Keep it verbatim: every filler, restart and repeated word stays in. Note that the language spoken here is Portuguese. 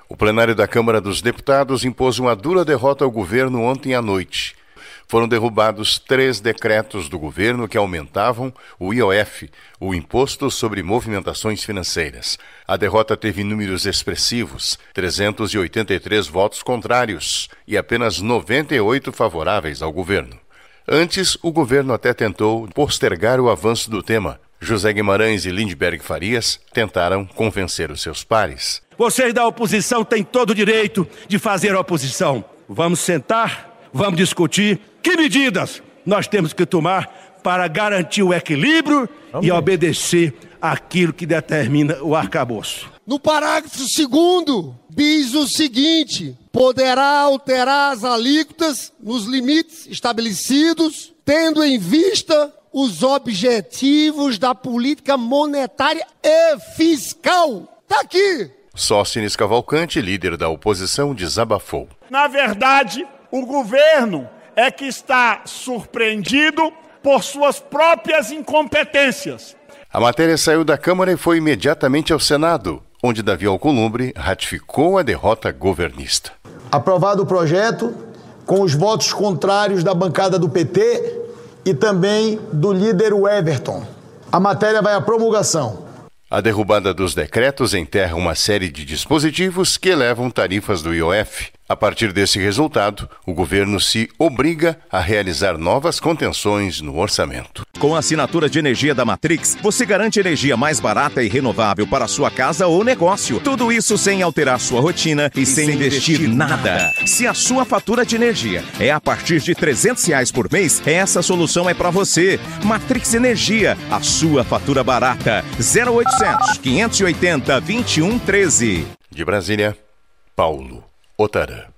O plenário da Câmara dos Deputados impôs uma dura derrota ao governo ontem à noite. Foram derrubados três decretos do governo que aumentavam o I O F, o Imposto sobre Movimentações Financeiras. A derrota teve números expressivos, trezentos e oitenta e três votos contrários e apenas noventa e oito favoráveis ao governo. Antes, o governo até tentou postergar o avanço do tema. José Guimarães e Lindbergh Farias tentaram convencer os seus pares. Vocês da oposição têm todo o direito de fazer oposição. Vamos sentar, vamos discutir que medidas nós temos que tomar para garantir o equilíbrio Amém. E obedecer aquilo que determina o arcabouço. No parágrafo segundo, diz o seguinte: poderá alterar as alíquotas nos limites estabelecidos, tendo em vista os objetivos da política monetária e fiscal. Está aqui. Sóstenes Cavalcante, líder da oposição, desabafou. Na verdade, o governo é que está surpreendido por suas próprias incompetências. A matéria saiu da Câmara e foi imediatamente ao Senado, onde Davi Alcolumbre ratificou a derrota governista. Aprovado o projeto, com os votos contrários da bancada do P T e também do líder Everton. A matéria vai à promulgação. A derrubada dos decretos enterra uma série de dispositivos que elevam tarifas do I O F. A partir desse resultado, o governo se obriga a realizar novas contenções no orçamento. Com a assinatura de energia da Matrix, você garante energia mais barata e renovável para sua casa ou negócio. Tudo isso sem alterar sua rotina e, e sem, sem investir, investir nada. nada. Se a sua fatura de energia é a partir de trezentos reais por mês, essa solução é para você. Matrix Energia, a sua fatura barata. zero oitocentos, quinhentos e oitenta, vinte e um treze. De Brasília, Paulo Otarã.